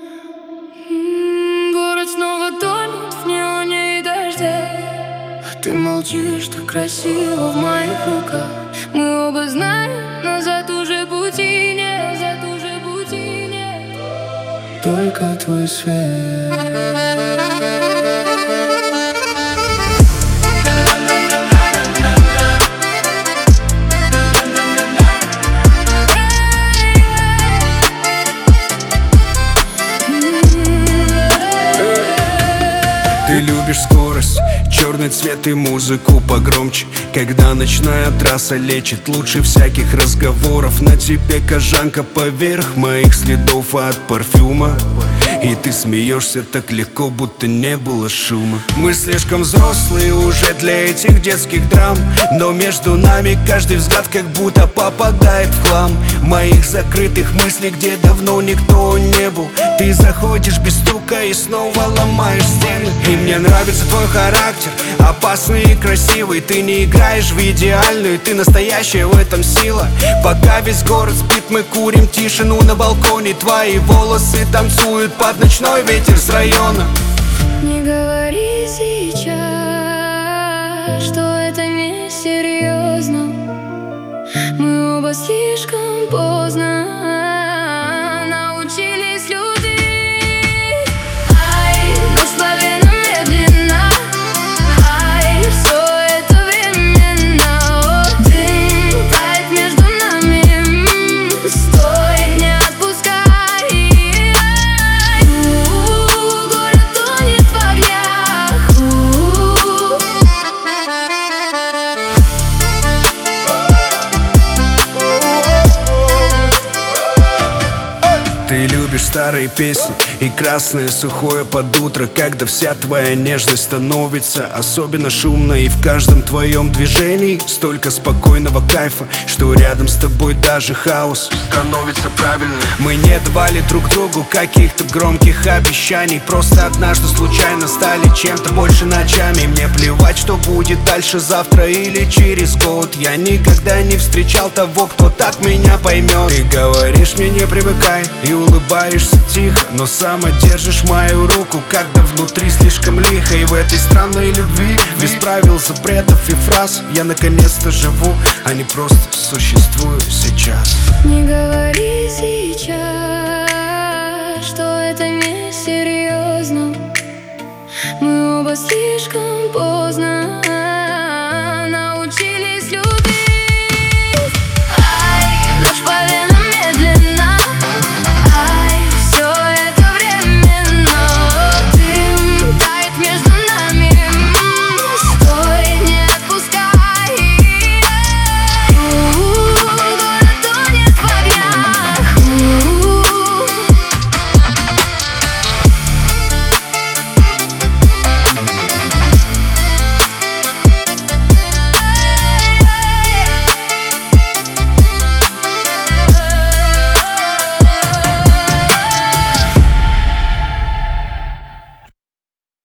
Город снова тонет в неоне и дожде. Ты молчишь, так красиво в моих руках. Мы оба знаем, назад уже пути нет, назад уже пути нет. Только твой свет. Ты любишь скорость, черный цвет и музыку погромче. Когда ночная трасса лечит лучше всяких разговоров. На тебе кожанка поверх моих следов от парфюма. И ты смеешься так легко, будто не было шума. Мы слишком взрослые уже для этих детских драм, но между нами каждый взгляд как будто попадает в хлам. Моих закрытых мыслей, где давно никто не был. Ты заходишь без стука и снова ломаешь стены. И мне нравится твой характер, опасный и красивый. Ты не играешь в идеальную, ты настоящая, в этом сила. Пока весь город спит, мы курим тишину на балконе. Твои волосы танцуют под ночной ветер с района. Не говори сейчас, что это не серьезно. Мы оба слишком поздно научились любить. Ай, благословенно медленно. Ай, все это временно. Дым тает между нами. Стой, не отпускай. Город тонет в огнях. Ты любишь старые песни и красное сухое под утро, когда вся твоя нежность становится особенно шумной. И в каждом твоем движении столько спокойного кайфа, что рядом с тобой даже хаос становится правильным. Мы не давали друг другу каких-то громких обещаний, просто однажды случайно стали чем-то больше ночами. Мне плевать, что будет дальше, завтра или через год. Я никогда не встречал того, кто так меня поймет. Ты говоришь мне не привыкай и улыбаешься тихо, но сама держишь мою руку, когда внутри слишком лихо. И в этой странной любви, без правил, запретов и фраз, я наконец-то живу, а не просто существую сейчас. Не говори сейчас, что это не серьезно. Мы оба слишком поздно научились любить.